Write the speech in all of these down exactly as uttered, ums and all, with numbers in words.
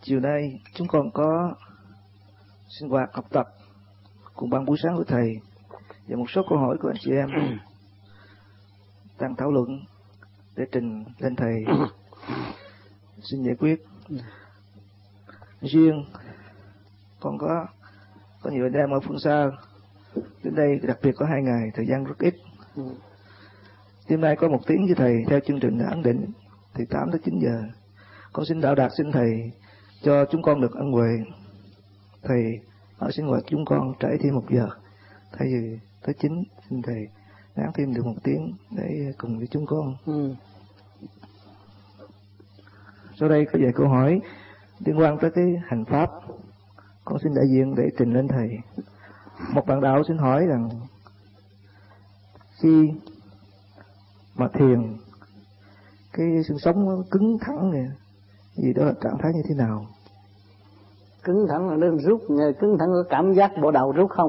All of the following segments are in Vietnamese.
Chiều nay chúng con có sinh hoạt học tập cùng ban buổi sáng của thầy và một số câu hỏi của anh chị em đang thảo luận để trình lên thầy xin giải quyết. Riêng con có có nhiều anh em ở phương xa đến đây, đặc biệt có hai ngày, thời gian rất ít. Đêm nay có một tiếng với thầy theo chương trình đã ấn định thì tám tới chín giờ. Con xin đạo đạt xin thầy cho chúng con được ân huệ. Thầy ở sinh hoạt chúng con trễ thêm một giờ, thay vì tới chín, xin thầy đáng thêm được một tiếng để cùng với chúng con. Ừ. Sau đây có vài câu hỏi liên quan tới cái hành pháp, con xin đại diện để trình lên thầy. Một bạn đạo xin hỏi rằng khi mà thiền, cái xương sống nó cứng thẳng này, gì đó là trạng thái như thế nào? Cứng thẳng là nó rút, cứng thẳng có cảm giác bộ đầu rút không?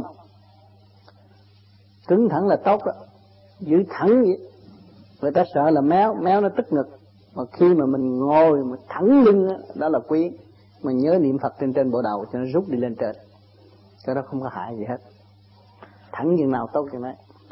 Cứng thẳng là tốt đó, giữ thẳng vậy. Người ta sợ là méo, méo nó tức ngực. Mà khi mà mình ngồi mà thẳng lưng đó, đó là quý. Mình nhớ niệm Phật trên trên bộ đầu cho nó rút đi lên trên. Cái đó không có hại gì hết. Thẳng như nào tốt như đấy.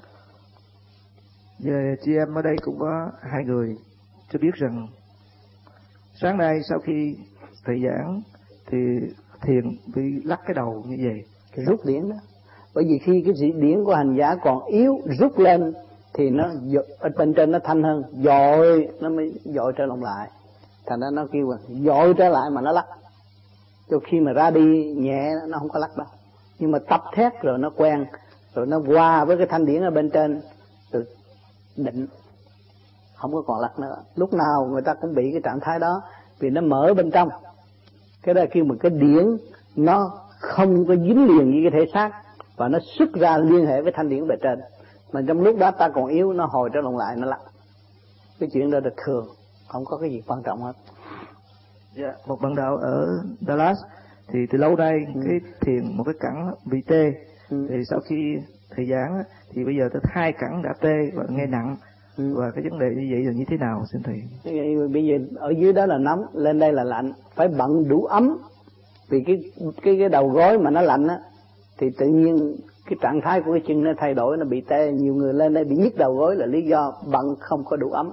Về chị em ở đây cũng có hai người cho biết rằng sáng nay sau khi thầy giảng thì thiền bị lắc cái đầu như vậy. Cái rút điển đó. Bởi vì khi cái dị điển của hành giả còn yếu, rút lên thì nó ở bên trên nó thanh hơn, dội nó mới dội trở lòng lại. Thành ra nó kêu là dội trở lại mà nó lắc. Cho khi mà ra đi nhẹ nó không có lắc đâu. Nhưng mà tập thét rồi nó quen, rồi nó qua với cái thanh điển ở bên trên, rồi định, không có còn lắc nữa. Lúc nào người ta cũng bị cái trạng thái đó, vì nó mở bên trong. Cái đó là kêu mà cái điển nó không có dính liền với cái thể xác, và nó xuất ra liên hệ với thanh điển bề trên. Mà trong lúc đó ta còn yếu, nó hồi trở lòng lại, nó lắc. Cái chuyện đó là thường, không có cái gì quan trọng hết. Yeah. Một bạn đạo ở Dallas thì từ lâu nay ừ. cái thiền một cái cẳng bị tê, ừ. thì sau khi thầy giảng thì bây giờ tới hai cẳng đã tê và nghe nặng, ừ. và cái vấn đề như vậy là như thế nào xin thầy? Bây giờ ở dưới đó là nóng, lên đây là lạnh, phải bận đủ ấm, vì cái cái cái đầu gối mà nó lạnh á, thì tự nhiên cái trạng thái của cái chân nó thay đổi, nó bị tê. Nhiều người lên đây bị nhức đầu gối là lý do bận không có đủ ấm.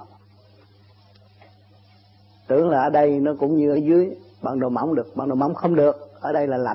Tưởng là ở đây nó cũng như ở dưới, bận đồ mỏng được, bận đồ mỏng không được, ở đây là lạnh.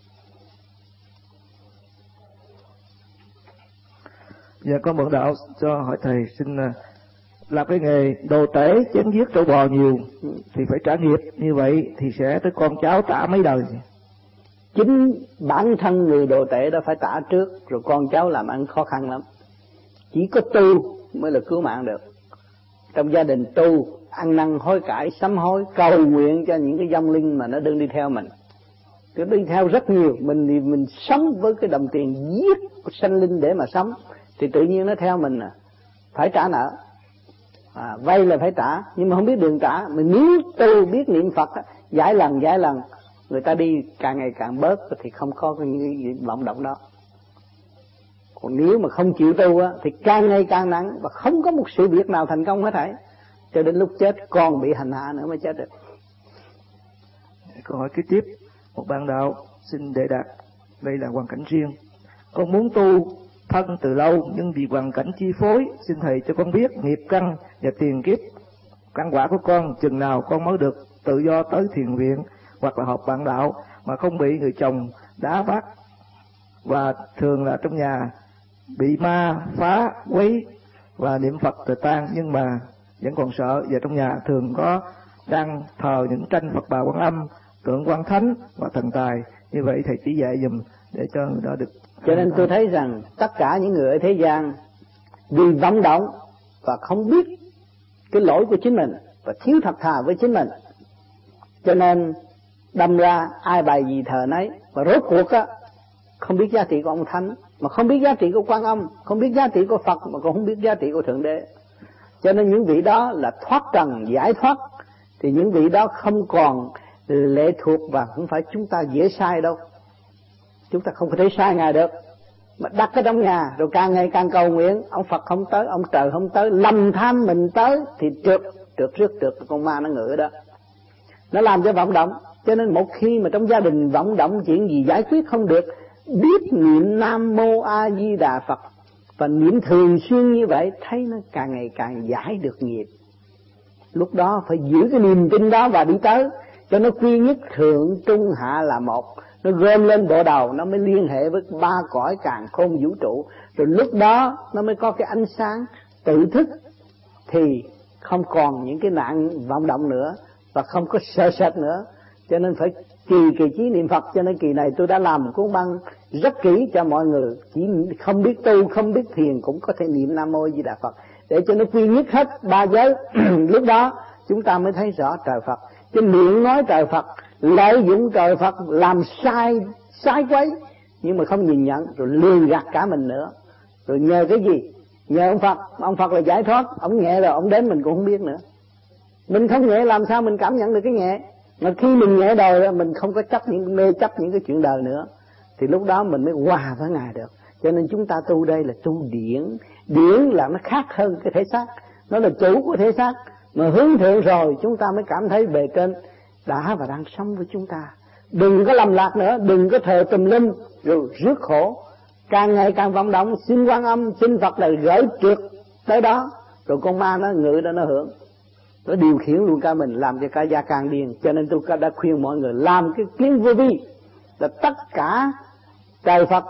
Dạ, có một đạo cho hỏi thầy xin làm cái nghề đồ tể chém giết trâu bò nhiều thì phải trả nghiệp, như vậy thì sẽ tới con cháu trả mấy đời? Chính bản thân người đồ tể đó phải trả trước, rồi con cháu làm ăn khó khăn lắm. Chỉ có tu mới là cứu mạng được. Trong gia đình tu, ăn năn hối cải, sám hối, cầu nguyện cho những cái vong linh mà nó đừng đi theo mình. Cứ đi theo rất nhiều, mình thì mình sống với cái đồng tiền giết sanh linh để mà sống, thì tự nhiên nó theo mình à. Phải trả nợ, à, vay là phải trả, nhưng mà không biết đường trả. Mình nếu tu biết niệm Phật, giải lần giải lần, người ta đi càng ngày càng bớt, thì không có cái vọng động đó. Còn nếu mà không chịu tu á, thì càng ngày càng nặng, và không có một sự việc nào thành công hết thảy. Cho đến lúc chết còn bị hành hạ nữa mới chết được. Câu hỏi kế tiếp, một bạn đạo xin đệ đạt, đây là hoàn cảnh riêng. Con muốn tu thân từ lâu, nhưng vì hoàn cảnh chi phối, xin thầy cho con biết nghiệp căn và tiền kiếp căn quả của con, chừng nào con mới được tự do tới thiền viện hoặc là học bạn đạo mà không bị người chồng đá bắt, và thường là trong nhà bị ma phá quấy và niệm Phật từ tan, nhưng mà vẫn còn sợ. Và trong nhà thường có đang thờ những tranh Phật Bà Quan Âm, tượng Quan Thánh và thần tài. Như vậy thầy chỉ dạy dùm để cho người đó được. Cho nên tôi thấy rằng tất cả những người ở thế gian vì vọng động và không biết cái lỗi của chính mình và thiếu thật thà với chính mình, cho nên đâm ra ai bài gì thờ nấy, và rốt cuộc á không biết giá trị của ông Thánh, mà không biết giá trị của Quan Âm, không biết giá trị của Phật, mà còn không biết giá trị của Thượng Đế. Cho nên những vị đó là thoát trần giải thoát, thì những vị đó không còn lệ thuộc, và không phải chúng ta dễ sai đâu. Chúng ta không có thể sai Ngài được. Mà đặt ở trong nhà rồi càng ngày càng cầu nguyện, ông Phật không tới, ông trời không tới, lầm tham mình tới, thì trượt, trượt rước trượt con ma nó ngự đó. Nó làm cho vọng động. Cho nên một khi mà trong gia đình vọng động chuyện gì giải quyết không được, biết niệm Nam Mô A Di Đà Phật và niệm thường xuyên như vậy, thấy nó càng ngày càng giải được nghiệp. Lúc đó phải giữ cái niềm tin đó và đi tới, cho nó quy nhất thượng trung hạ là một. Nó gom lên bộ đầu, nó mới liên hệ với ba cõi càn khôn vũ trụ. Rồi lúc đó nó mới có cái ánh sáng tự thức, thì không còn những cái nạn vọng động nữa, và không có sợ sệt nữa. Cho nên phải kỳ kỳ chí niệm Phật. Cho nên kỳ này tôi đã làm cuốn băng rất kỹ cho mọi người, chỉ không biết tu, không biết thiền cũng có thể niệm Nam Mô A Di Đà Phật, để cho nó quy nhất hết ba giới. Lúc đó chúng ta mới thấy rõ trời Phật. Cái miệng nói trời Phật, lợi dụng trời Phật làm sai sai quấy, nhưng mà không nhìn nhận, rồi lường gạt cả mình nữa. Rồi nhờ cái gì? Nhờ ông Phật. Ông Phật là giải thoát, ông nhẹ rồi ông đến mình cũng không biết nữa. Mình không nhẹ làm sao mình cảm nhận được cái nhẹ? Mà khi mình nhẹ đời rồi, mình không có chấp những mê chấp những cái chuyện đời nữa, thì lúc đó mình mới hòa với Ngài được. Cho nên chúng ta tu đây là tu điển. Điển là nó khác hơn cái thể xác, nó là chủ của thể xác. Mà hướng thượng rồi chúng ta mới cảm thấy bề trên đã và đang sống với chúng ta. Đừng có lầm lạc nữa, đừng có thờ tùm lum rồi rước khổ. Càng ngày càng vọng động, xin Quan Âm, xin Phật là gửi trượt tới đó, rồi con ma nó ngự đó nó hưởng, nó điều khiển luôn cả mình, làm cho cả gia càng điên. Cho nên tôi đã khuyên mọi người làm cái kiến vô vi, là tất cả trời Phật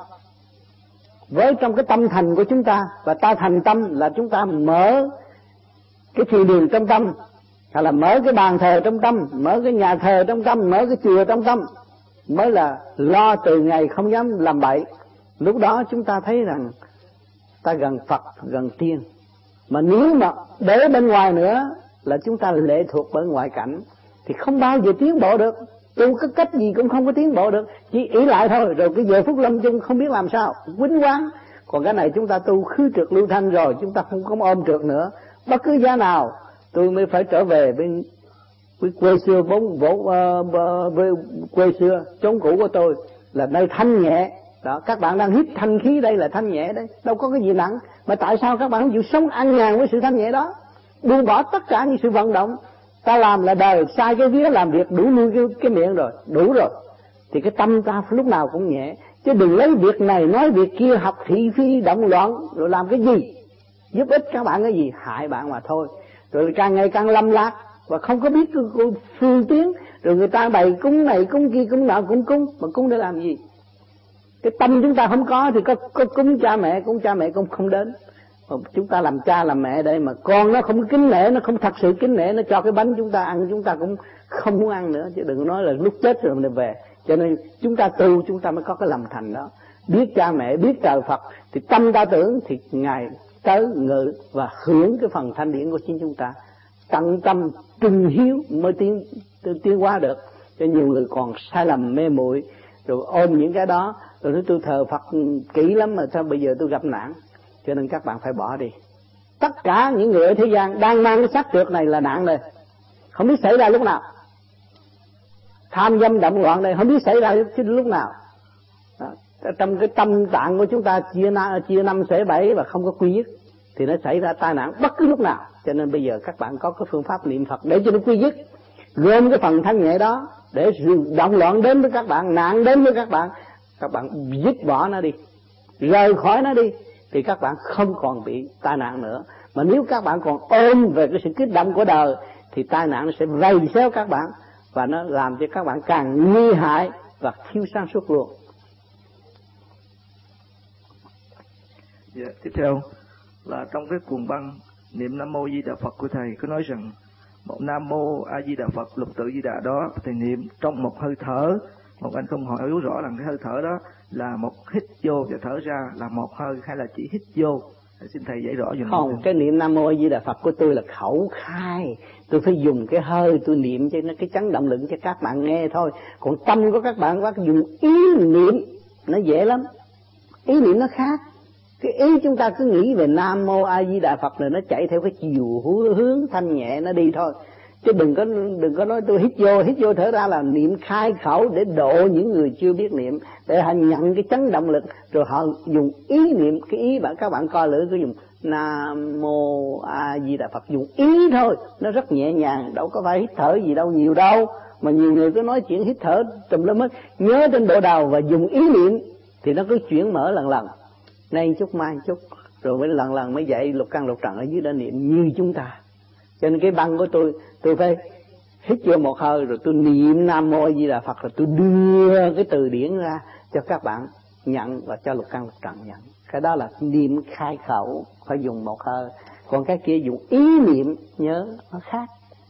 với trong cái tâm thành của chúng ta. Và ta thành tâm là chúng ta mở cái thiền đường trong tâm, hay là mở cái bàn thờ trong tâm, mở cái nhà thờ trong tâm, mở cái chùa trong tâm, mới là lo từ ngày không dám làm bậy. Lúc đó chúng ta thấy rằng ta gần Phật, gần tiên. Mà nếu mà để bên ngoài nữa là chúng ta lệ thuộc bởi ngoại cảnh, thì không bao giờ tiến bộ được. Tu cái cách gì cũng không có tiến bộ được, chỉ ý lại thôi. Rồi cái giờ phút lâm chung không biết làm sao, quýnh quán. Còn cái này chúng ta tu khứ trượt lưu thanh rồi, chúng ta không có ôm trượt nữa. Bất cứ giá nào tôi mới phải trở về bên với quê xưa, bốn vỗ uh, với quê xưa chốn cũ của tôi, là nơi thanh nhẹ. Đó, các bạn đang hít thanh khí đây là thanh nhẹ đấy, đâu có cái gì nặng. Mà tại sao các bạn không chịu sống ăn nhàn với sự thanh nhẹ đó, buông bỏ tất cả những sự vận động? Ta làm là đời, sai cái vía làm việc đủ nuôi cái, cái miệng rồi, đủ rồi. Thì cái tâm ta lúc nào cũng nhẹ, chứ đừng lấy việc này nói việc kia, học thị phi động loạn rồi làm cái gì giúp ích các bạn cái gì, hại bạn mà thôi. Rồi càng ngày càng lâm lạc và không có biết phương tiến. Rồi người ta bày cúng này cúng kia cúng nọ cũng cúng, mà cúng để làm gì? Cái tâm chúng ta không có thì có, có cúng cha mẹ, cúng cha mẹ cũng không đến. Mà chúng ta làm cha làm mẹ đây mà con nó không kính nể, nó không thật sự kính nể, nó cho cái bánh chúng ta ăn, chúng ta cũng không muốn ăn nữa, chứ đừng nói là lúc chết rồi mình về. Cho nên chúng ta tu, chúng ta mới có cái lòng thành đó. Biết cha mẹ, biết trời Phật, thì tâm ta tưởng thì Ngài tới ngự và hưởng cái phần thanh điển của chính chúng ta. Tận tâm trung hiếu mới tiến tiến hóa được. Cho nhiều người còn sai lầm mê muội rồi ôm những cái đó, rồi nói tôi thờ Phật kỹ lắm mà sao bây giờ tôi gặp nạn. Cho nên các bạn phải bỏ đi. Tất cả những người ở thế gian đang mang cái xác trượt này là nạn đây, không biết xảy ra lúc nào. Tham dâm động loạn đây không biết xảy ra lúc nào. Đó. Trong cái tâm tạng của chúng ta chia na, chia năm xẻ bảy và không có quy nhất, thì nó xảy ra tai nạn bất cứ lúc nào. Cho nên bây giờ các bạn có cái phương pháp niệm Phật để cho nó quy nhất, gom cái phần thanh nhẹ đó, để động loạn đến với các bạn, nạn đến với các bạn, các bạn dứt bỏ nó đi, rời khỏi nó đi, thì các bạn không còn bị tai nạn nữa. Mà nếu các bạn còn ôm về cái sự kích động của đời, thì tai nạn nó sẽ vây xéo các bạn, và nó làm cho các bạn càng nguy hại và thiếu sáng suốt luôn. Yeah, tiếp theo là trong cái cuồng băng niệm Nam Mô Di Đà Phật của thầy có nói rằng một Nam Mô A Di Đà Phật lục tự Di Đà đó thầy niệm trong một hơi thở. Một anh không hỏi hiểu rõ là cái hơi thở đó là một hít vô và thở ra là một hơi, hay là chỉ hít vô? Xin thầy dạy rõ dùm. Không, cái niệm Nam Mô A Di Đà Phật của tôi là khẩu khai, tôi phải dùng cái hơi tôi niệm cho nó cái chấn động lực cho các bạn nghe thôi. Còn tâm của các bạn quá dùng ý niệm nó dễ lắm, ý niệm nó khác. Cái ý chúng ta cứ nghĩ về Nam Mô A Di Đà Phật rồi nó chạy theo cái chiều hướng thanh nhẹ nó đi thôi. Chứ đừng có đừng có nói tôi hít vô hít vô thở ra là niệm khai khẩu để độ những người chưa biết niệm, để họ nhận cái chấn động lực, rồi họ dùng ý niệm. Cái ý bạn các bạn coi lưỡi cứ dùng Nam Mô A Di Đà Phật, dùng ý thôi, nó rất nhẹ nhàng, đâu có phải hít thở gì đâu nhiều đâu. Mà nhiều người cứ nói chuyện hít thở tùm lum hết, nhớ trên bộ đầu và dùng ý niệm thì nó cứ chuyển mở lần lần, nay chút mai chút, rồi mới lần lần mới dậy lục căn lục trần ở dưới đó niệm như chúng ta. Cho nên cái băng của tôi, tôi phải hít vô một hơi rồi tôi niệm Nam Mô A Di Đà Phật, rồi tôi đưa cái từ điển ra cho các bạn nhận và cho lục căn lục trần nhận. Cái đó là niệm khai khẩu, phải dùng một hơi. Còn cái kia dùng ý niệm nhớ nó khác.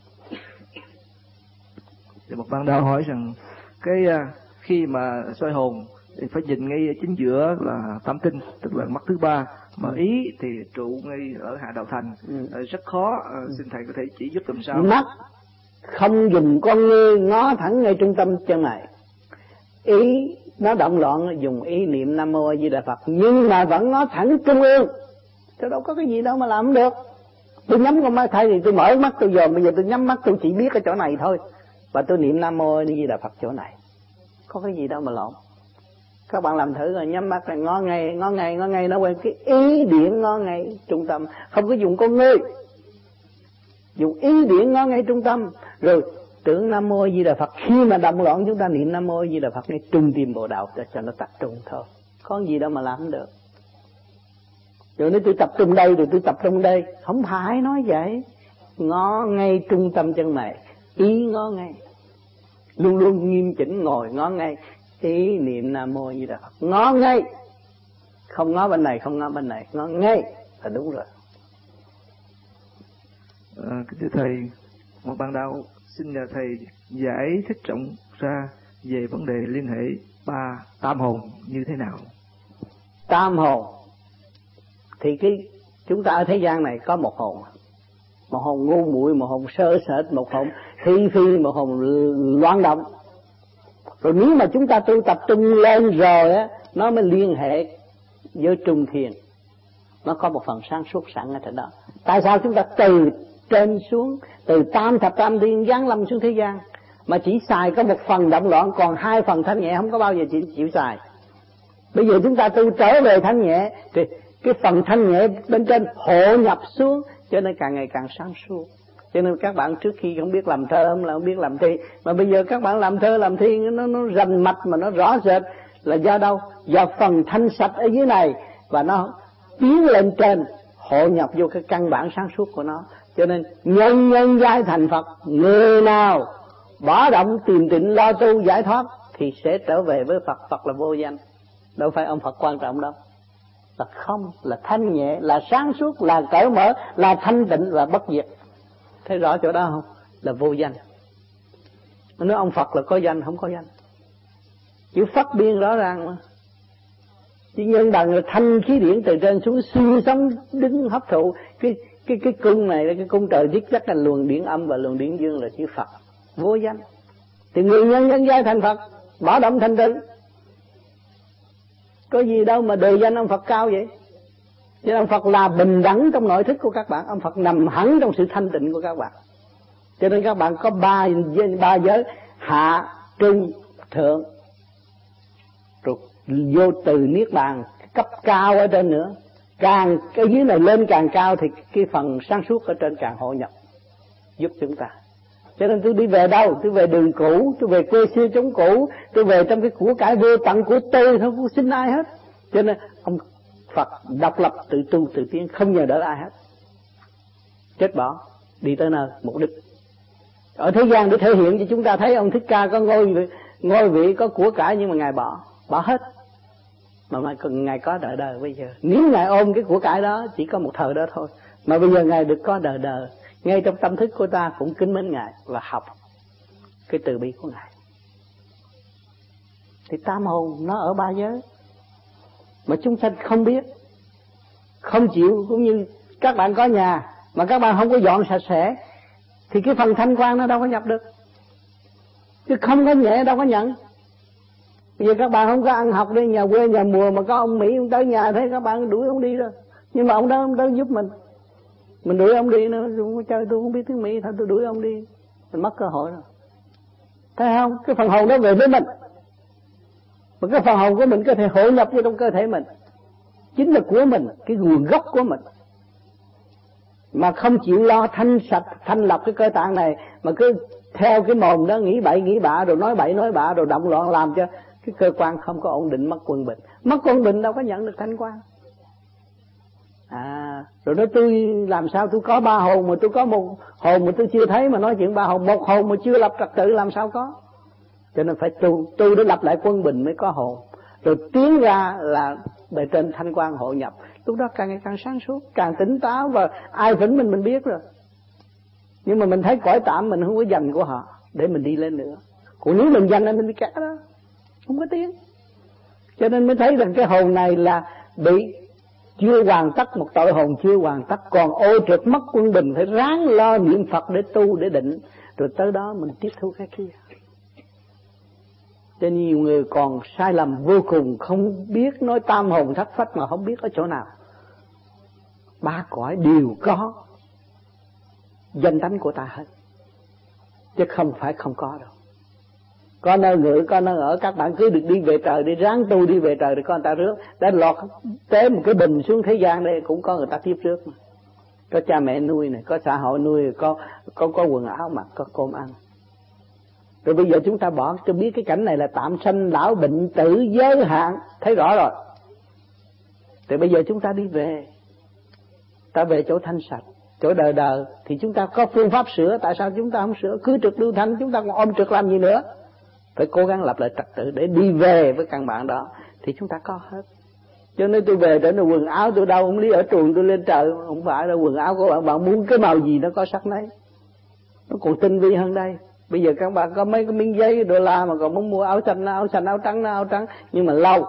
Thì một bạn đạo hỏi rằng cái khi mà soi hồn thì phải nhìn ngay chính giữa là tam tinh, tức là mắt thứ ba, mà ý thì trụ ngay ở hạ đạo thành. Ừ. Rất khó. Ừ. Xin thầy có thể chỉ giúp làm sao? Mắt không dùng con ngươi ngó thẳng ngay trung tâm chân này. Ý nó động loạn dùng ý niệm Nam Mô A Di Đà Phật, nhưng mà vẫn ngó thẳng trung ương. Tôi đâu có cái gì đâu mà làm được. Tôi nhắm con mắt thay thì tôi mở mắt tôi dòm, bây giờ tôi nhắm mắt tôi chỉ biết ở chỗ này thôi, và tôi niệm Nam Mô A Di Đà Phật chỗ này. Có cái gì đâu mà lộn. Các bạn làm thử rồi, nhắm mắt này ngó ngay, ngó ngay, ngó ngay, nó quên cái ý điển ngó ngay trung tâm, không có dùng con ngươi. Dùng ý điển ngó ngay trung tâm, rồi tưởng Nam Mô A Di Đà Phật. Khi mà động loạn chúng ta niệm Nam Mô A Di Đà Phật ngay trung tim bộ đạo để cho nó tập trung thôi. Có gì đâu mà làm được. Rồi nếu tôi tập trung đây rồi tôi tập trung đây, không phải nói vậy. Ngó ngay trung tâm chân mày, ý ngó ngay, luôn luôn nghiêm chỉnh ngồi ngó ngay, ý niệm Nam Mô A Di Đà Phật, ngó ngay, không ngó bên này, không ngó bên này, ngó ngay là đúng rồi. À, thưa thầy, một bạn đạo xin nhờ thầy giải thích rộng ra về vấn đề liên hệ ba tam hồn như thế nào. Tam hồn thì cái chúng ta ở thế gian này có một hồn, một hồn ngu muội, một hồn sơ sệt, một hồn thi phi, một hồn loạn động. Rồi nếu mà chúng ta tu tập trung lên rồi á, nó mới liên hệ với trung thiền, nó có một phần sáng suốt sẵn ở trên đó. Tại sao chúng ta từ trên xuống, từ tam thập tam thiên giáng lâm xuống thế gian mà chỉ xài có một phần động loạn, còn hai phần thanh nhẹ không có bao giờ chịu, chịu xài. Bây giờ chúng ta tu trở về thanh nhẹ thì cái phần thanh nhẹ bên trên hộ nhập xuống, cho nên càng ngày càng sáng suốt. Cho nên các bạn trước khi không biết làm thơ, không là không biết làm thi, mà bây giờ các bạn làm thơ làm thi nó nó rành mạch mà nó rõ rệt là do đâu? Do phần thanh sạch ở dưới này và nó tiến lên trên, hộ nhập vô cái căn bản sáng suốt của nó. Cho nên nhân nhân giai thành Phật, người nào bỏ động tìm tịnh lo tu giải thoát thì sẽ trở về với Phật. Phật là vô danh, đâu phải ông Phật quan trọng đâu. Là không, là thanh nhẹ, là sáng suốt, là cởi mở, là thanh tịnh và bất diệt. Thấy rõ chỗ đó không? Là vô danh. Nói ông Phật là có danh, không có danh. Chữ Phật biên rõ ràng mà. Chỉ nhân bằng là thanh khí điển từ trên xuống xuyên sống đứng hấp thụ. Cái cái cái cung này, cái cung trời thiết chắc là luồng điển âm và luồng điển dương là chữ Phật. Vô danh. Thì người nhân nhân giai thành Phật, bỏ động thanh tịnh. Có gì đâu mà đề danh ông Phật cao vậy? Chứ ông Phật là bình đẳng trong nội thức của các bạn, ông Phật nằm hẳn trong sự thanh tịnh của các bạn. Cho nên các bạn có ba ba giới: hạ, trung, thượng. Rồi vô từ niết bàn cấp cao ở trên nữa. Càng cái dưới này lên càng cao thì cái phần sáng suốt ở trên càng hội nhập giúp chúng ta. Cho nên tôi đi về đâu? Tôi về đường cũ, tôi về quê xưa chống cũ, tôi về trong cái của cải vô tận của tôi, không có xin ai hết. Cho nên ông Phật độc lập tự tu tự tiến, không nhờ đỡ ai hết. Chết bỏ, đi tới nơi mục đích. Ở thế gian để thể hiện cho chúng ta thấy ông Thích Ca có ngôi vị, ngôi vị có của cải, nhưng mà Ngài bỏ, bỏ hết. Mà Ngài có đời đời bây giờ. Nếu Ngài ôm cái của cải đó chỉ có một thời đó thôi, mà bây giờ Ngài được có đời đời. Ngay trong tâm thức của ta cũng kính mến Ngài và học cái từ bi của Ngài. Thì tam hồn nó ở ba giới mà chúng sanh không biết, không chịu. Cũng như các bạn có nhà mà các bạn không có dọn sạch sẽ thì cái phần thanh quan nó đâu có nhập được. Chứ không có nhẹ đâu có nhận. Bây giờ các bạn không có ăn học đi, nhà quê nhà mùa mà có ông Mỹ ông tới nhà thấy các bạn đuổi ông đi rồi. Nhưng mà ông đó ông đó giúp mình. Mình đuổi ông đi nữa, tôi chơi tôi không biết tiếng Mỹ, thôi tôi đuổi ông đi, mình mất cơ hội rồi. Thấy không? Cái phần hồn đó về với mình, mà cái phần hồn của mình có thể hội nhập vô trong cơ thể mình, chính là của mình, cái nguồn gốc của mình. Mà không chịu lo thanh sạch, thanh lọc cái cơ tạng này, mà cứ theo cái mồm đó nghĩ bậy nghĩ bạ, rồi nói bậy nói bạ, rồi động loạn, làm cho cái cơ quan không có ổn định, mất quân bình. Mất quân bình đâu có nhận được thanh quan. À, rồi nói tôi làm sao tôi có ba hồn mà tôi có một hồn mà tôi chưa thấy, mà nói chuyện ba hồn, một hồn mà chưa lập trật tự làm sao có. Cho nên phải tu, tu để lập lại quân bình mới có hồn. Rồi tiến ra là bề trên thanh quan hội nhập. Lúc đó càng ngày càng sáng suốt, càng tỉnh táo, và ai vĩnh mình mình biết rồi. Nhưng mà mình thấy cõi tạm mình không có dành của họ để mình đi lên nữa. Còn nếu mình dành lên mình bị cả đó, không có tiếng. Cho nên mới thấy rằng cái hồn này là bị chưa hoàn tất, một tội hồn chưa hoàn tất, còn ô trượt mất quân bình, phải ráng lo niệm Phật để tu để định, rồi tới đó mình tiếp thu cái kia. Cho nên nhiều người còn sai lầm vô cùng, không biết, nói tam hồn thất phách mà không biết ở chỗ nào. Ba cõi đều có danh tánh của ta hết, chứ không phải không có đâu. Có nơi ngự, có nơi ở, các bạn cứ được đi về trời, đi ráng tu đi về trời, thì có người ta rước, đã lọt tế một cái bình xuống thế gian đây cũng có người ta tiếp rước mà. Có cha mẹ nuôi này, có xã hội nuôi, có có có quần áo mặc, có cơm ăn. Rồi bây giờ chúng ta bỏ cho biết cái cảnh này là tạm sanh lão bệnh tử giới hạn, thấy rõ rồi. Thì bây giờ chúng ta đi về, ta về chỗ thanh sạch, chỗ đời đời, thì chúng ta có phương pháp sửa. Tại sao chúng ta không sửa? Cứ trực lưu thanh, chúng ta còn ôm trực làm gì nữa? Phải cố gắng lập lại trật tự để đi về với căn bản đó, thì chúng ta có hết. Cho nên tôi về trở nên quần áo tôi đâu, không lý ở truồng tôi lên trời, không phải là quần áo của bạn, bạn muốn cái màu gì nó có sắc nấy. Nó còn tinh vi hơn đây. Bây giờ các bạn có mấy cái miếng giấy đô la mà còn muốn mua áo xanh, áo xanh, áo trắng, áo trắng, nhưng mà lâu.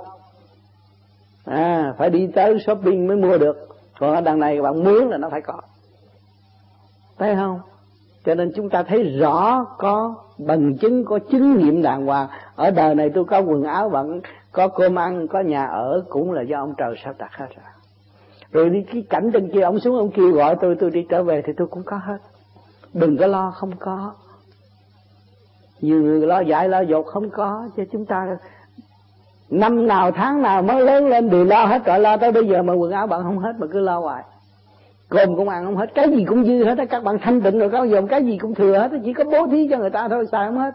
À, phải đi tới shopping mới mua được. Còn ở đằng này bạn muốn là nó phải có. Thấy không? Cho nên chúng ta thấy rõ, có bằng chứng, có chứng nghiệm đàng hoàng. Ở đời này tôi có quần áo bạn, có cơm ăn, có nhà ở, cũng là do ông trời sắp đặt hết rồi. Rồi đi cái cảnh trên kia, ông xuống ông kêu gọi tôi, tôi đi trở về thì tôi cũng có hết. Đừng có lo không có. Nhiều người lo dại lo dột không có, cho chúng ta năm nào tháng nào mới lớn lên đều lo hết rồi, lo tới bây giờ mà quần áo bạn không hết mà cứ lo hoài. Cơm cũng ăn không hết, cái gì cũng dư hết á, các bạn thanh tịnh rồi có dùng cái gì cũng thừa hết, chỉ có bố thí cho người ta thôi, xài không hết.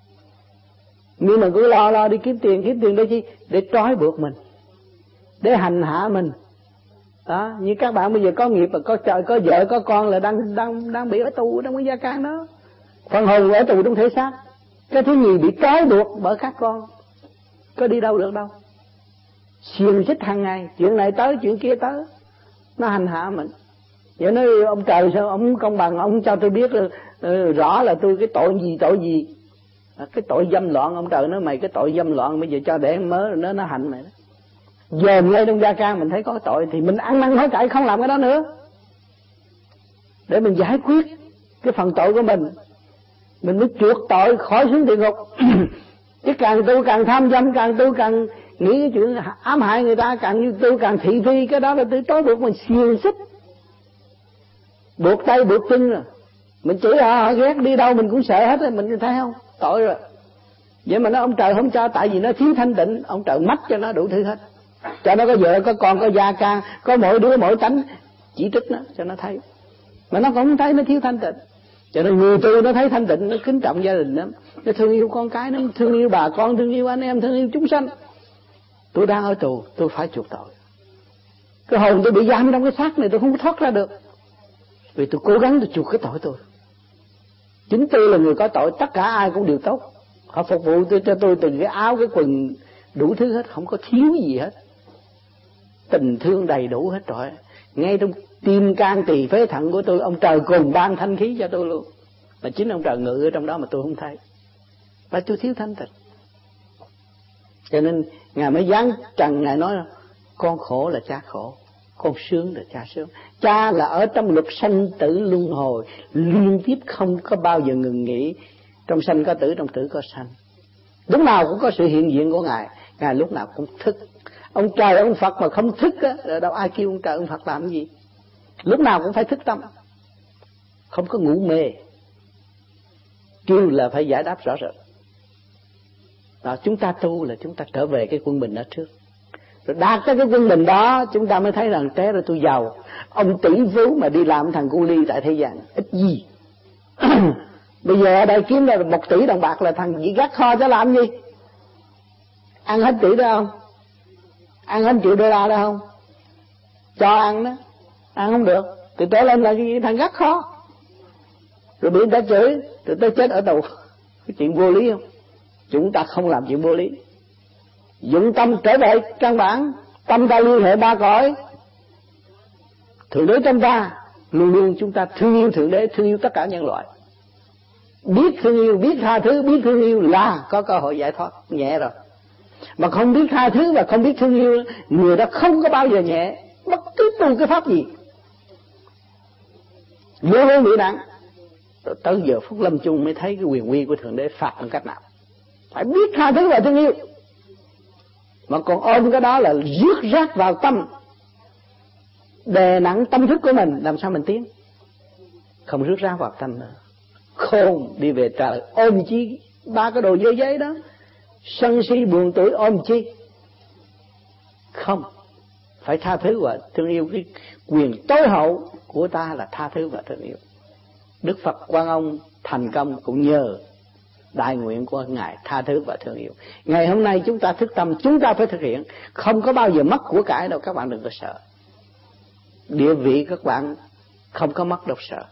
Nhưng mà cứ lo lo đi kiếm tiền, kiếm tiền để chi? Để trói buộc mình, để hành hạ mình. Đó, như các bạn bây giờ có nghiệp, có trời, có vợ, có con là đang đang đang bị ở tù trong cái gia can đó. Phần hồn ở tù trong thể xác. Cái thứ nhì bị trói buộc bởi các con, có đi đâu được đâu. Xiềng xích hàng ngày, chuyện này tới chuyện kia tới, nó hành hạ mình. Vậy nói ông trời sao ông công bằng, ông cho tôi biết là, uh, rõ là tôi cái tội gì tội gì. À, cái tội dâm loạn, ông trời nói mày cái tội dâm loạn bây giờ cho để mớ rồi nó nó hạnh mày đó. Giờ ngay trong gia can mình thấy có tội thì mình ăn năn hối cải không làm cái đó nữa, để mình giải quyết cái phần tội của mình, mình mới chuộc tội khỏi xuống địa ngục. Chứ càng tu càng tham dâm, càng tu càng nghĩ cái chuyện ám hại người ta, càng như tu càng thị phi, cái đó là tự trói buộc mình, xiềng xích, buộc tay buộc chân rồi. Mình chỉ họ, họ ghét đi đâu mình cũng sợ hết rồi, mình thấy không? Tội rồi. Vậy mà nó ông trời không cho, tại vì nó thiếu thanh tịnh, ông trời mách cho nó đủ thứ hết. Cho nó có vợ, có con, có gia can, có mỗi đứa mỗi tánh, chỉ trích nó cho nó thấy. Mà nó cũng không thấy nó thiếu thanh tịnh. Cho nên người tu nó thấy thanh tịnh, nó kính trọng gia đình lắm, nó thương yêu con cái, nó thương yêu bà con, thương yêu anh em, thương yêu chúng sanh. Tôi đang ở tù, tôi phải chuộc tội. Cái hồn tôi bị giam trong cái xác này, tôi không thoát ra được, vì tôi cố gắng tôi chuộc cái tội tôi. Chính tôi là người có tội, tất cả ai cũng đều tốt. Họ phục vụ tôi, cho tôi từng cái áo, cái quần, đủ thứ hết, không có thiếu gì hết. Tình thương đầy đủ hết rồi. Ngay trong tim can tỳ phế thận của tôi, ông trời cùng ban thanh khí cho tôi luôn. Mà chính ông trời ngự ở trong đó mà tôi không thấy. Và tôi thiếu thanh tịnh. Cho nên Ngài mới giáng trần, Ngài nói con khổ là cha khổ, con sướng là cha sướng. Cha là ở trong luật sanh tử luân hồi, liên tiếp không có bao giờ ngừng nghỉ. Trong sanh có tử, trong tử có sanh. Lúc nào cũng có sự hiện diện của Ngài. Ngài lúc nào cũng thức. Ông trời ông Phật mà không thức á, đâu ai kêu ông trời ông Phật làm gì. Lúc nào cũng phải thức tâm, không có ngủ mê. Kêu là phải giải đáp rõ rệt. Đó, chúng ta tu là chúng ta trở về cái quân bình đó trước. Rồi đạt tới cái quân bình đó, chúng ta mới thấy rằng té rồi tôi giàu. Ông tỷ phú mà đi làm thằng cu ly tại thế gian ít gì. Bây giờ ở đây kiếm ra một tỷ đồng bạc là thằng chỉ gác kho cho làm gì? Ăn hết tỷ đó không? Ăn hết triệu đô la đó không? Cho ăn đó, ăn không được thì trở lên là cái thằng gác kho, rồi bị người ta chửi, rồi tới chết ở tù. Cái chuyện vô lý không? Chúng ta không làm chuyện vô lý. Dụng tâm trở về căn bản, tâm ta liên hệ ba cõi. Thượng đế trong ta, luôn luôn chúng ta thương yêu thượng đế, thương yêu tất cả nhân loại. Biết thương yêu, biết tha thứ, biết thương yêu là có cơ hội giải thoát nhẹ rồi. Mà không biết tha thứ và không biết thương yêu, người đó không có bao giờ nhẹ, bất cứ tu cái pháp gì vô hơn bị nặng. Rồi tới giờ phút lâm chung mới thấy cái quyền uy của thượng đế phạt bằng cách nào. Phải biết tha thứ và thương yêu. Mà còn ôm cái đó là rước rác vào tâm, đè nặng tâm thức của mình, làm sao mình tiến? Không rước rác vào tâm nữa. Khôn đi về trời, ôm chi ba cái đồ dơ giấy đó, sân si buồn tuổi ôm chi? Không, phải tha thứ và thương yêu. Cái quyền tối hậu của ta là tha thứ và thương yêu. Đức Phật Quan Ông thành công cũng nhờ đại nguyện của Ngài tha thứ và thương yêu. Ngày hôm nay chúng ta thức tâm, chúng ta phải thực hiện. Không có bao giờ mất của cải đâu, các bạn đừng có sợ. Địa vị các bạn không có mất đâu sợ.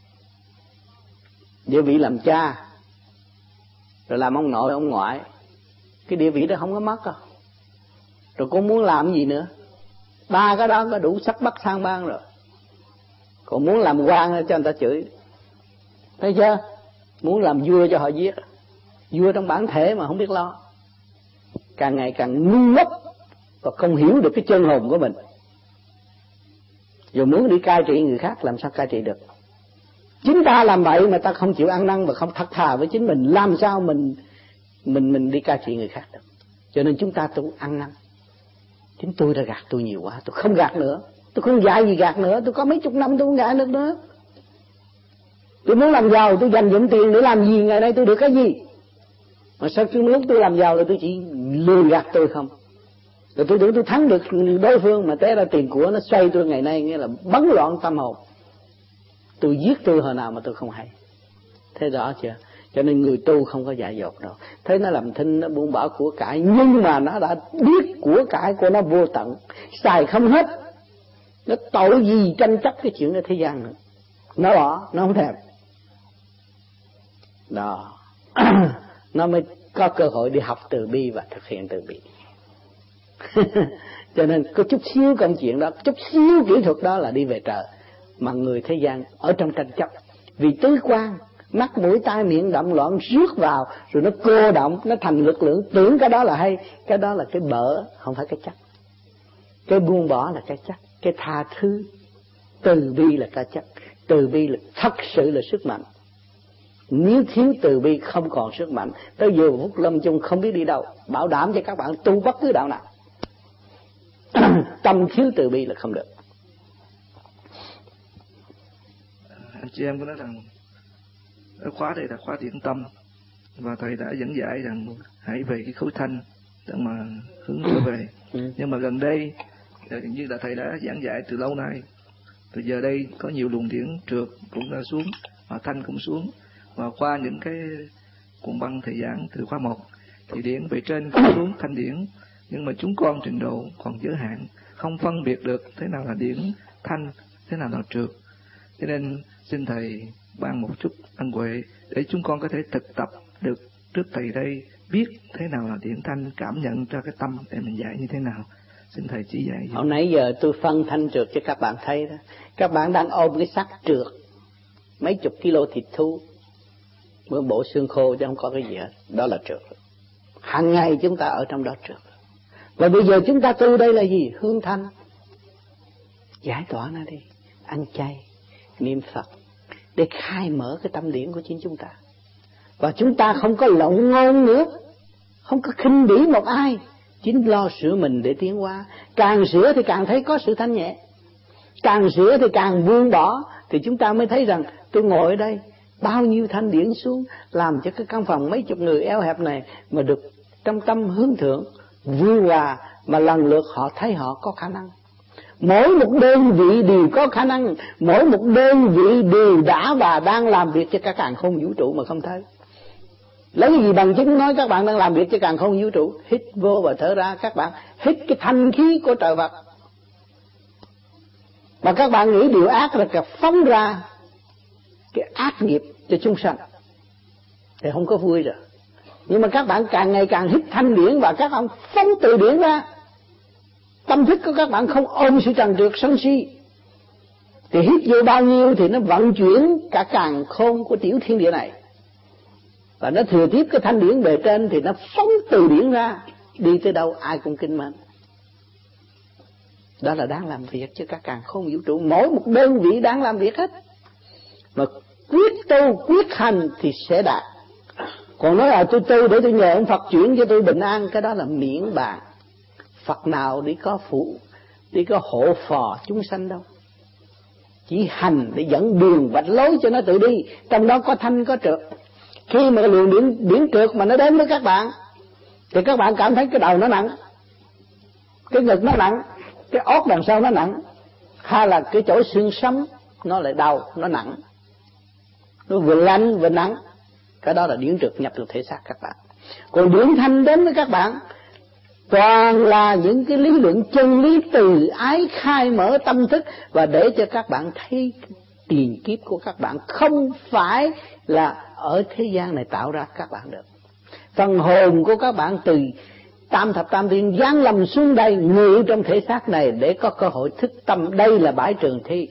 Địa vị làm cha, rồi làm ông nội ông ngoại, cái địa vị đó không có mất đâu. Rồi con muốn làm gì nữa? Ba cái đó có đủ sắc bắt sang ban rồi. Còn muốn làm quan cho người ta chửi, thấy chưa? Muốn làm vua cho họ giết. Vua trong bản thể mà không biết lo, càng ngày càng ngu ngốc và không hiểu được cái chân hồn của mình. Rồi muốn đi cai trị người khác, làm sao cai trị được? Chính ta làm vậy mà ta không chịu ăn năn và không thật thà với chính mình, làm sao mình mình mình đi cai trị người khác được? Cho nên chúng ta tu ăn năn. Chính tôi đã gạt tôi nhiều quá, tôi không gạt nữa. Tôi không dạy gì gạt nữa. Tôi có mấy chục năm tôi không gạt được nữa. Tôi muốn làm giàu, tôi dành dụm tiền để làm gì? Ngày nay tôi được cái gì? Mà sao lúc tôi làm giàu là tôi chỉ lừa gạt tôi không? Rồi tôi tưởng tôi thắng được đối phương, mà té ra tiền của nó xoay tôi ngày nay, nghĩa là bấn loạn tâm hồn. Tôi giết tôi hồi nào mà tôi không hay. Thế rõ chưa? Cho nên người tu không có dại dột đâu. Thế nó làm thinh, nó buông bỏ của cải, nhưng mà nó đã biết của cải của nó vô tận, xài không hết. Nó tội gì tranh chấp cái chuyện ở thế gian nữa. Nó bỏ, nó không thèm. Đó. Nó mới có cơ hội đi học từ bi và thực hiện từ bi. Cho nên có chút xíu công chuyện đó, chút xíu kỹ thuật đó là đi về trời. Mà người thế gian ở trong tranh chấp, vì tứ quan, mắt mũi tai miệng động loạn rước vào, rồi nó cô động, nó thành lực lượng, tưởng cái đó là hay. Cái đó là cái bở, không phải cái chắc. Cái buông bỏ là cái chắc. Cái tha thứ, từ bi là cái chắc. Từ bi là thật sự là sức mạnh. Nếu thiếu từ bi không còn sức mạnh, tới giờ phút lâm chung không biết đi đâu. Bảo đảm cho các bạn tu bất cứ đạo nào. Tâm thiếu từ bi là không được. Anh chị em có nói rằng ở khóa đây là khóa điển tâm, và thầy đã dẫn dạy rằng hãy về cái khối thanh để mà hướng trở về. Ừ. Nhưng mà gần đây như là thầy đã giảng dạy từ lâu nay, từ giờ đây có nhiều luồng điển trượt cũng đã xuống, và thanh cũng xuống. Và qua những cái cuộn băng thầy giảng từ khóa một thì điển về trên cũng xuống thanh điển, nhưng mà chúng con trình độ còn giới hạn, không phân biệt được thế nào là điển thanh, thế nào là trượt. Cho nên xin thầy ban một chút ân huệ để chúng con có thể thực tập được trước thầy đây, biết thế nào là điển thanh, cảm nhận cho cái tâm để mình dạy như thế nào. Xin thầy chỉ dạy. Hồi nãy giờ tôi phân thanh trượt cho các bạn thấy đó. Các bạn đang ôm cái xác trượt, mấy chục kilo thịt thu, một bộ xương khô chứ không có cái gì hết. Đó là trượt. Hàng ngày chúng ta ở trong đó trượt. Và bây giờ chúng ta tu đây là gì? Hương thanh. Giải tỏa nó đi. Ăn chay, niệm Phật, để khai mở cái tâm điển của chính chúng ta. Và chúng ta không có lộng ngôn nữa, không có khinh bỉ một ai, chính lo sửa mình để tiến hóa. Càng sửa thì càng thấy có sự thanh nhẹ, càng sửa thì càng buông bỏ. Thì chúng ta mới thấy rằng tôi ngồi ở đây, bao nhiêu thanh điển xuống, làm cho cái căn phòng mấy chục người eo hẹp này mà được trong tâm hướng thượng, vui hòa, mà lần lượt họ thấy họ có khả năng. Mỗi một đơn vị đều có khả năng, mỗi một đơn vị đều đã và đang làm việc cho cả càn khôn vũ trụ mà không thấy. Lấy cái gì bằng chứng nói các bạn đang làm việc cho càn khôn vũ trụ? Hít vô và thở ra, các bạn hít cái thanh khí của trời Phật. Mà các bạn nghĩ điều ác là cả phóng ra cái ác nghiệp cho chúng sanh thì không có vui rồi. Nhưng mà các bạn càng ngày càng hít thanh điển và các bạn phóng từ điển ra, tâm thức của các bạn không ôm sự trần trượt sân si, thì hít vô bao nhiêu thì nó vận chuyển cả càn khôn của tiểu thiên địa này, và nó thừa tiếp cái thanh điển bề trên thì nó phóng từ điển ra, đi tới đâu ai cũng kính mến. Đó là đang làm việc cho các càn khôn vũ trụ, mỗi một đơn vị đang làm việc hết. Mà quyết tu quyết hành thì sẽ đạt. Còn nói là tôi tu để tôi nhờ ông Phật chuyển cho tôi bình an, cái đó là miễn bàn. Phật nào đi có phụ, đi có hộ phò chúng sanh đâu. Chỉ hành để dẫn đường vạch lối cho nó tự đi, trong đó có thanh có trượt. Khi mà luồng điển, điển trượt mà nó đến với các bạn thì các bạn cảm thấy cái đầu nó nặng, cái ngực nó nặng, cái ốt đằng sau nó nặng, hay là cái chỗ xương sống nó lại đau, nó nặng, nó vừa lạnh vừa nặng. Cái đó là điển trượt nhập được thể xác các bạn. Còn điển thanh đến với các bạn toàn là những cái lý luận chân lý từ ái khai mở tâm thức, và để cho các bạn thấy tiền kiếp của các bạn không phải là ở thế gian này tạo ra các bạn được. Phần hồn của các bạn từ tam thập tam thiên giáng lâm xuống đây, ngự trong thể xác này để có cơ hội thức tâm. Đây là bãi trường thi.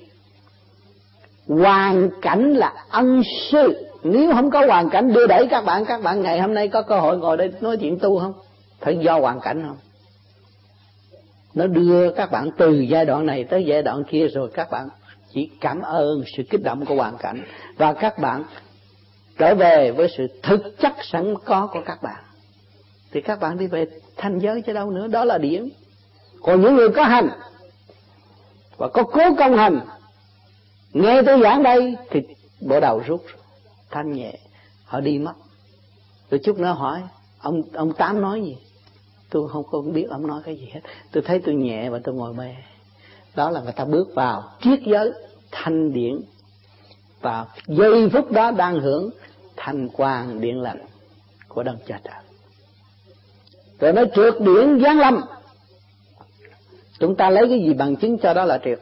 Hoàn cảnh là ân sư. Nếu không có hoàn cảnh đưa đẩy các bạn, các bạn ngày hôm nay có cơ hội ngồi đây nói chuyện tu không? Phải do hoàn cảnh không? Nó đưa các bạn từ giai đoạn này tới giai đoạn kia, rồi các bạn chỉ cảm ơn sự kích động của hoàn cảnh, và các bạn trở về với sự thực chất sẵn có của các bạn, thì các bạn đi về thanh giới chứ đâu nữa. Đó là điển. Còn những người có hành và có cố công hành, nghe tôi giảng đây thì bộ đầu rút thanh nhẹ, họ đi mất. Rồi chút nữa hỏi ông ông Tám nói gì, tôi không có biết ông nói cái gì hết, tôi thấy tôi nhẹ và tôi ngồi mê. Đó là người ta bước vào triết giới thanh điển, và giây phút đó đang hưởng thanh quang điện lạnh của đấng cha trời. Rồi nó trượt điển giáng lâm, chúng ta lấy cái gì bằng chứng cho đó là trượt?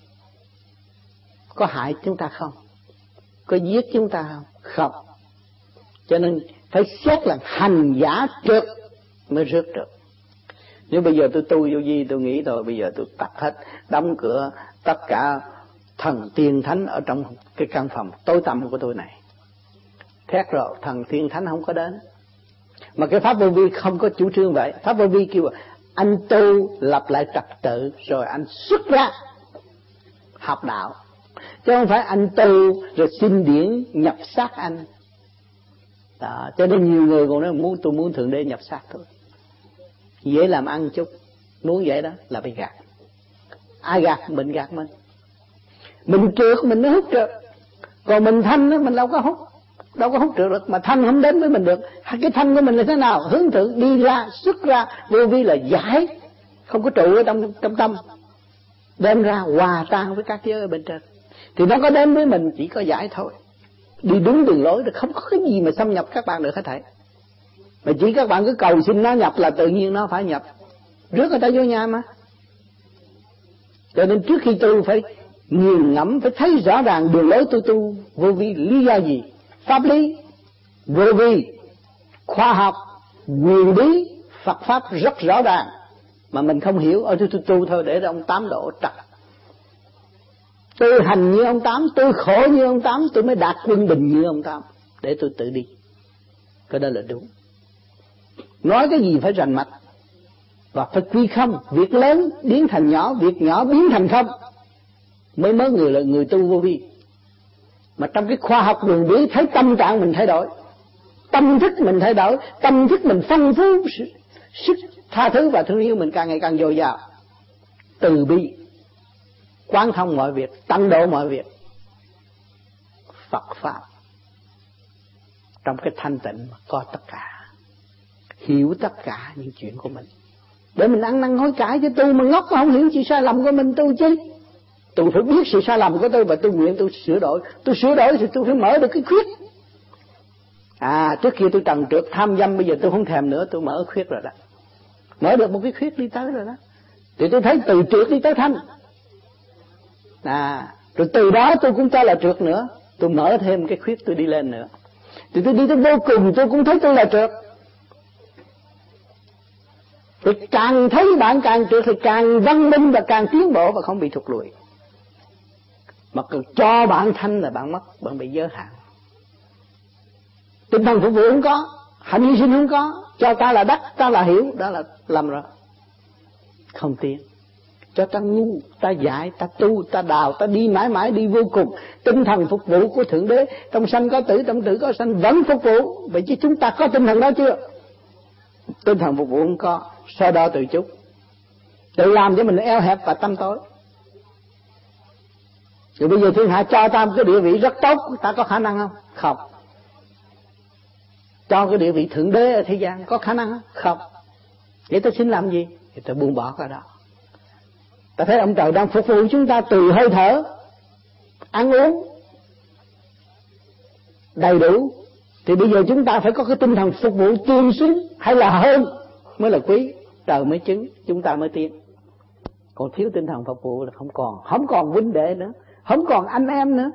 Có hại chúng ta không? Có giết chúng ta không? Không. Cho nên phải xét là hành giả trượt mới rớt trượt. Nếu bây giờ tôi tu vô vi, tôi nghĩ rồi bây giờ tôi tắt hết, đóng cửa tất cả thần tiên thánh ở trong cái căn phòng tối tăm của tôi này, thét rồi thần tiên thánh không có đến. Mà cái pháp vô vi không có chủ trương vậy. Pháp vô vi kêu anh tu lập lại trật tự rồi anh xuất ra học đạo, chứ không phải anh tu rồi xin điển nhập xác anh. Đó, cho nên nhiều người còn nói muốn tôi muốn thượng đế nhập xác thôi, dễ làm ăn chút, muốn vậy đó là bị gạt. Ai gạt? Mình gạt mình. Mình trượt mình nó hút trượt, còn mình thanh đó mình đâu có hút, đâu có hút trượt được, mà thanh không đến với mình được. Cái thanh của mình là thế nào? Hướng thượng đi ra, xuất ra. Vô vi là giải, không có trụ ở trong trong tâm, đem ra hòa tan với các giới ở bên trên, thì nó có đến với mình chỉ có giải thôi. Đi đúng đường lối được, không có cái gì mà xâm nhập các bạn được hết thảy. Mà chỉ các bạn cứ cầu xin nó nhập là tự nhiên nó phải nhập. Rước người ta vô nhà mà. Cho nên trước khi tu phải nghiền ngẫm, phải thấy rõ ràng đường lối tu tu vô vi lý do gì, pháp lý vô vi, khoa học, quyền lý Phật pháp rất rõ ràng, mà mình không hiểu. Ở tôi tu tu thôi để ông Tám độ trật. Tôi hành như ông Tám, tôi khổ như ông Tám, tôi mới đạt quân bình như ông Tám, để tôi tự đi. Cái đó là đúng. Nói cái gì phải rành mạch, và phải quy không. Việc lớn biến thành nhỏ, việc nhỏ biến thành không, mới mới người là người tu vô vi. Mà trong cái khoa học đường bí thấy tâm trạng mình thay đổi, tâm thức mình thay đổi, tâm thức mình phong phú, sức tha thứ và thương yêu mình càng ngày càng dồi dào, từ bi, quán thông mọi việc, tăng độ mọi việc. Phật pháp trong cái thanh tịnh mà có tất cả, hiểu tất cả những chuyện của mình. để mình ăn năn hối cải. Chứ tôi mà ngốc mà không hiểu sự sai lầm của mình tôi chứ. Tôi phải biết sự sai lầm của tôi và tôi nguyện tôi sửa đổi. Tôi sửa đổi thì tôi phải mở được cái khuyết. À, trước kia tôi trần trượt tham dâm, bây giờ tôi không thèm nữa, tôi mở khuyết rồi đó. Mở được một cái khuyết đi tới rồi đó. Thì tôi thấy từ trượt đi tới thanh. À, rồi từ đó tôi cũng cho là trượt nữa, tôi mở thêm cái khuyết tôi đi lên nữa. Thì tôi đi tới vô cùng tôi cũng thấy tôi là trượt. Thì càng thấy bạn càng trượt thì càng văn minh và càng tiến bộ và không bị thụt lùi. Mà cứ cho bạn thanh là bạn mất, bạn bị giới hạn. Tinh thần phục vụ không có, hạnh hy sinh không có, cho ta là đắc, ta là hiểu, đó là lầm rồi. Không tiến. Cho ta ngu, ta dạy, ta tu, ta đào, ta đi mãi mãi đi vô cùng. Tinh thần phục vụ của Thượng Đế, trong sanh có tử, trong tử có sanh, vẫn phục vụ. Vậy chứ chúng ta có tinh thần đó chưa? Tinh thần phục vụ không có, so đo từ chút, tự làm cho mình eo hẹp và tâm tối. Rồi bây giờ thiên hạ cho ta một cái địa vị rất tốt, ta có khả năng không? Không. Cho cái địa vị Thượng Đế ở thế gian có khả năng không? Không. Vậy ta xin làm gì? Thì ta buông bỏ cái đó. Ta thấy ông trời đang phục vụ chúng ta từ hơi thở, ăn uống đầy đủ. Thì bây giờ chúng ta phải có cái tinh thần phục vụ tương xứng hay là hơn mới là quý. Trời mới chứng, chúng ta mới tiến. Còn thiếu tinh thần phục vụ là không còn, không còn huynh đệ nữa, không còn anh em nữa.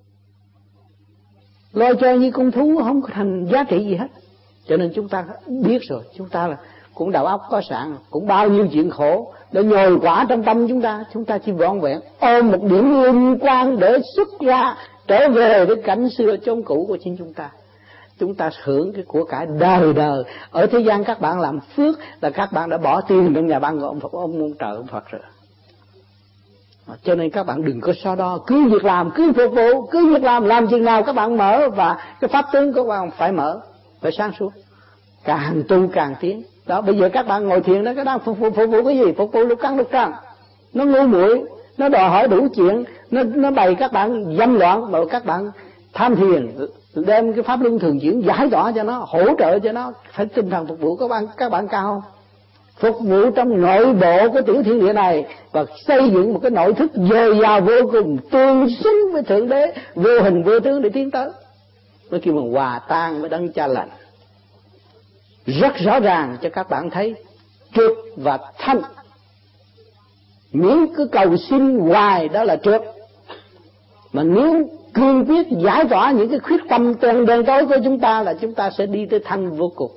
Lo chơi như con thú không có thành giá trị gì hết. Cho nên chúng ta biết rồi, chúng ta là cũng đầu óc có sẵn, cũng bao nhiêu chuyện khổ để nhồi quả trong tâm chúng ta. Chúng ta chỉ vọn vẹn ôm một điểm linh quang để xuất ra, trở về với cảnh xưa chốn cũ của chính chúng ta. Chúng ta hưởng cái của cải đời đời. Ở thế gian các bạn làm phước là các bạn đã bỏ tiền trong nhà băng của ông Phật, ông, ông trời ông Phật rồi. Cho nên các bạn đừng có so đo, cứ việc làm, cứ phục vụ, cứ việc làm, làm chừng nào các bạn mở, và cái pháp tướng của các bạn phải mở, phải sáng suốt. Càng tu càng tiến. Đó, bây giờ các bạn ngồi thiền đó, các bạn phục vụ, phục vụ cái gì? Phục vụ lục căn lục trần. Nó ngu muội, nó đòi hỏi đủ chuyện, nó nó bày các bạn dâm loạn, mà các bạn tham thiền, đem cái pháp luân thường chuyển giải tỏa cho nó, hỗ trợ cho nó. Phải tinh thần phục vụ các bạn, các bạn cao không? Phục vụ trong nội bộ của tiểu thiên địa này và xây dựng một cái nội thức dồi dào vô cùng, tương xứng với Thượng Đế vô hình vô tướng để tiến tới. Nó kêu bằng hòa tan với đấng Cha Lành. Rất rõ ràng cho các bạn thấy trượt và thanh. Nếu cứ cầu xin hoài đó là trượt, mà nếu cương quyết giải tỏa những cái khuyết tâm đen đen tối của chúng ta là chúng ta sẽ đi tới thanh vô cùng.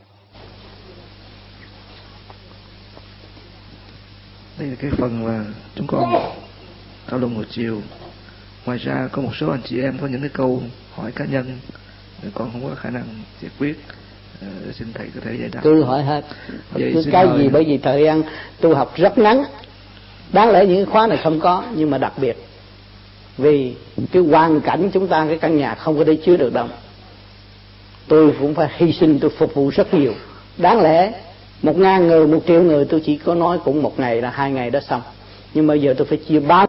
Đây là cái phần mà chúng con thảo luận một chiều. Ngoài ra có một số anh chị em có những cái câu hỏi cá nhân con không có khả năng giải quyết, uh, xin thầy có thể giải đáp. Cứ hỏi hết. Vậy Cứ cái hỏi... gì, bởi vì thời gian tu học rất ngắn. Đáng lẽ những khóa này không có, nhưng mà đặc biệt vì cái hoàn cảnh chúng ta, cái căn nhà không có thể chứa được đâu. Tôi cũng phải hy sinh, tôi phục vụ rất nhiều. Đáng lẽ một ngàn người, một triệu người tôi chỉ có nói cũng một ngày là hai ngày đó xong. Nhưng mà giờ tôi phải chia ba